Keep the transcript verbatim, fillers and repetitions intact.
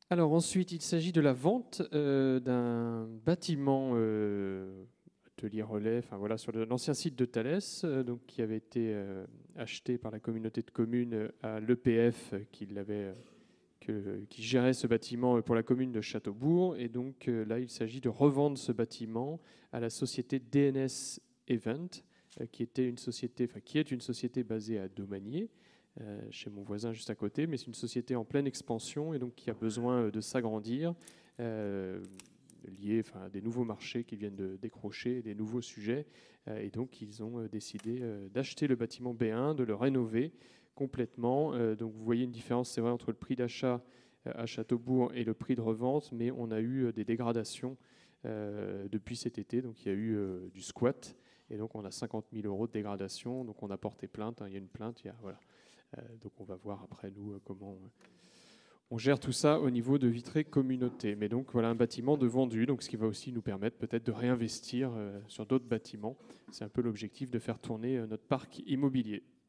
Alors ensuite, il s'agit de la vente euh, d'un bâtiment euh, atelier relais, enfin voilà, sur le- l'ancien site de Thales, euh, donc qui avait été euh, acheté par la communauté de communes euh, à l'E P F euh, qui l'avait, euh, que- qui gérait ce bâtiment euh, pour la commune de Châteaubourg. Et donc euh, là, il s'agit de revendre ce bâtiment à la société D N S Event, euh, qui était une société, enfin qui est une société basée à Domanier, euh, chez mon voisin juste à côté, mais c'est une société en pleine expansion et donc qui a besoin euh, de s'agrandir, euh, lié enfin, à des nouveaux marchés qui viennent de décrocher, des nouveaux sujets. Euh, et donc ils ont euh, décidé euh, d'acheter le bâtiment B un, de le rénover complètement. Euh, donc vous voyez une différence, c'est vrai, entre le prix d'achat euh, à Châteaubourg et le prix de revente, mais on a eu euh, des dégradations euh, depuis cet été. Donc il y a eu euh, du squat. Et donc on a cinquante mille euros de dégradation. Donc on a porté plainte. Hein, il y a une plainte. Il y a, voilà. Euh, donc on va voir après nous euh, comment euh, on gère tout ça au niveau de Vitré Communauté. Mais donc voilà un bâtiment de vendu, donc ce qui va aussi nous permettre peut-être de réinvestir euh, sur d'autres bâtiments. C'est un peu l'objectif de faire tourner euh, notre parc immobilier.